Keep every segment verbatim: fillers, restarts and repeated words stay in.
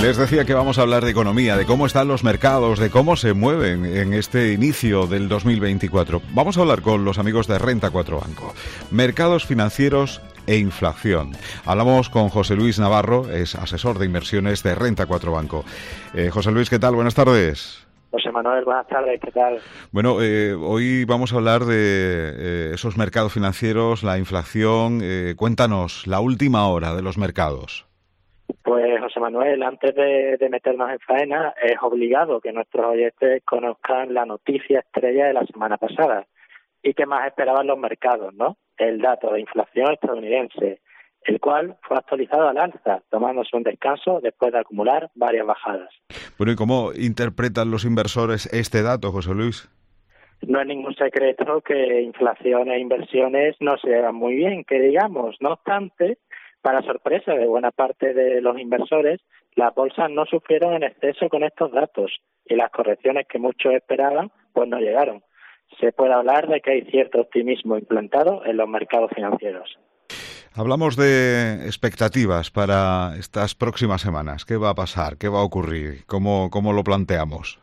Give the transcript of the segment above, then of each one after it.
Les decía que vamos a hablar de economía, de cómo están los mercados, de cómo se mueven en este inicio del dos mil veinticuatro. Vamos a hablar con los amigos de Renta cuatro Banco. Mercados financieros e inflación. Hablamos con José Luis Navarro, es asesor de inversiones de Renta cuatro Banco. Eh, José Luis, ¿qué tal? Buenas tardes. José Manuel, buenas tardes, ¿qué tal? Bueno, eh, hoy vamos a hablar de eh, esos mercados financieros, la inflación. Eh, cuéntanos la última hora de los mercados. Pues, José Manuel, antes de, de meternos en faena, es obligado que nuestros oyentes conozcan la noticia estrella de la semana pasada y que más esperaban los mercados, ¿no? El dato de inflación estadounidense, el cual fue actualizado al alza, tomándose un descanso después de acumular varias bajadas. Bueno, ¿y cómo interpretan los inversores este dato, José Luis? No es ningún secreto que inflación e inversiones no se llevan muy bien, que digamos. No obstante, para sorpresa de buena parte de los inversores, las bolsas no sufrieron en exceso con estos datos y las correcciones que muchos esperaban pues no llegaron. Se puede hablar de que hay cierto optimismo implantado en los mercados financieros. Hablamos de expectativas para estas próximas semanas. ¿Qué va a pasar? ¿Qué va a ocurrir? ¿Cómo, cómo lo planteamos?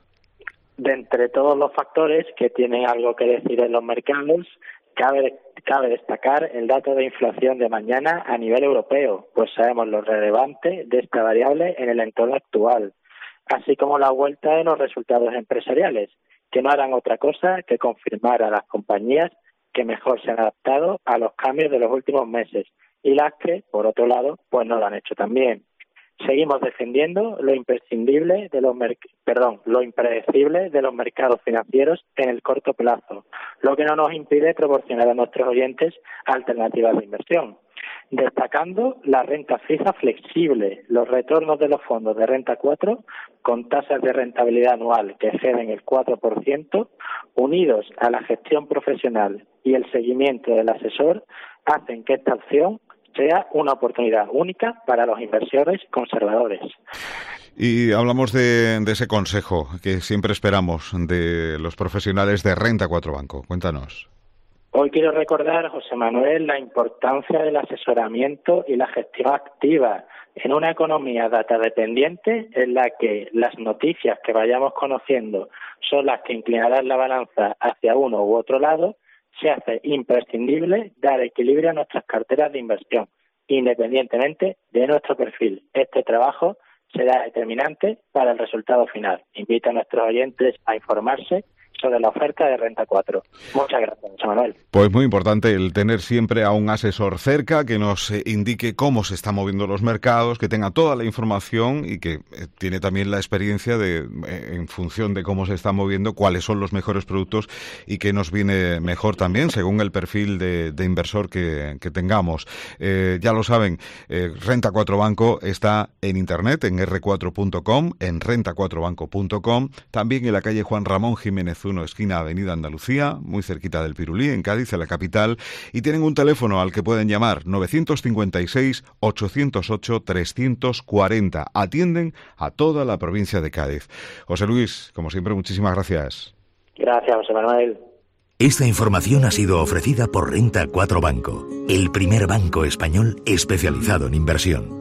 De entre todos los factores que tienen algo que decir en los mercados, cabe, cabe destacar el dato de inflación de mañana a nivel europeo, pues sabemos lo relevante de esta variable en el entorno actual, así como la vuelta de los resultados empresariales, que no harán otra cosa que confirmar a las compañías que mejor se han adaptado a los cambios de los últimos meses y las que, por otro lado, pues no lo han hecho tan bien. Seguimos defendiendo lo imprescindible de los merc- perdón, lo impredecible de los mercados financieros en el corto plazo, lo que no nos impide proporcionar a nuestros oyentes alternativas de inversión, destacando la renta fija flexible, los retornos de los fondos de Renta cuatro con tasas de rentabilidad anual que exceden el cuatro por ciento, unidos a la gestión profesional y el seguimiento del asesor, hacen que esta opción sea una oportunidad única para los inversores conservadores. Y hablamos de, de ese consejo que siempre esperamos de los profesionales de Renta cuatro Banco. Cuéntanos. Hoy quiero recordar, José Manuel, la importancia del asesoramiento y la gestión activa en una economía data dependiente en la que las noticias que vayamos conociendo son las que inclinarán la balanza hacia uno u otro lado. Se hace imprescindible dar equilibrio a nuestras carteras de inversión, independientemente de nuestro perfil. Este trabajo será determinante para el resultado final. Invito a nuestros oyentes a informarse sobre la oferta de Renta cuatro. Muchas gracias, José Manuel. Pues muy importante el tener siempre a un asesor cerca que nos eh, indique cómo se están moviendo los mercados, que tenga toda la información y que eh, tiene también la experiencia de, eh, en función de cómo se están moviendo, cuáles son los mejores productos y qué nos viene mejor también según el perfil de, de inversor que, que tengamos. Eh, ya lo saben, eh, Renta cuatro Banco está en internet, en erre cuatro punto com, en renta cuatro banco punto com, también en la calle Juan Ramón Jiménez uno, esquina Avenida Andalucía, muy cerquita del Pirulí, en Cádiz, en la capital, y tienen un teléfono al que pueden llamar nueve cinco seis, ocho cero ocho, tres cuatro cero. Atienden a toda la provincia de Cádiz. José Luis, como siempre, muchísimas gracias. Gracias, José Manuel. Esta información ha sido ofrecida por Renta cuatro Banco, el primer banco español especializado en inversión.